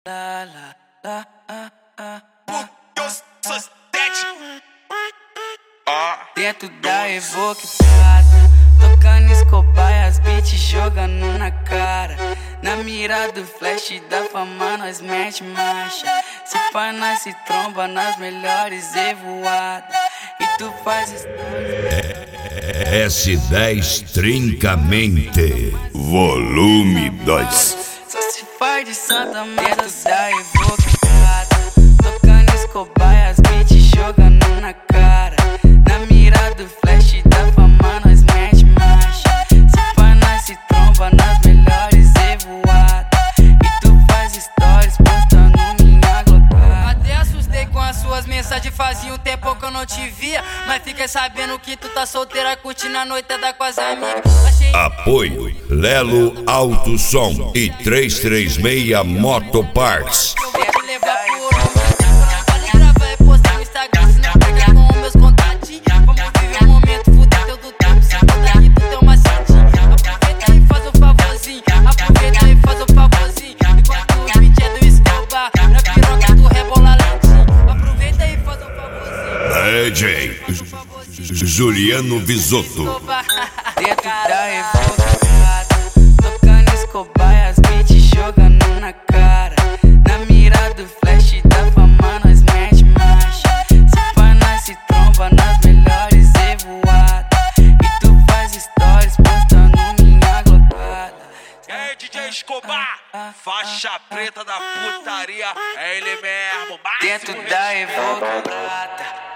La, la, la, Dentro da Evoque-Prata, tocando Escobar, as beats jogando na cara. Na mira do flash da fama nós mete marcha. Se pá nós se tromba nas melhores evoadas. E tu faz S10 Trincamente Volume 2. Só se faz de santa merda da Evoque-Prata, tocando Escobar, as beats jogando na cara. Na mira do flash da fama nós mete marcha. Se pá nós se tromba nas melhores evoadas. E tu faz stories postando minha glocada. Até assustei com as suas mensagens, fazia um tempo que eu não te via. Mas fiquei sabendo que tu tá solteira, curtindo a noitada com as amigas. Apoio Lelo Auto Som e 336 Motoparts. DJ Juliano Visotto. Dentro da Evoque-Prata, tocando Escobar, as beats jogando na cara. Na mira do flash da fama nós mete marcha. Se pá nós se tromba nas melhores evoadas. E tu faz stories postando minha glocada. E aí, DJ Escobar, faixa preta da putaria, é ele mesmo. Dentro da Evoque-Prata,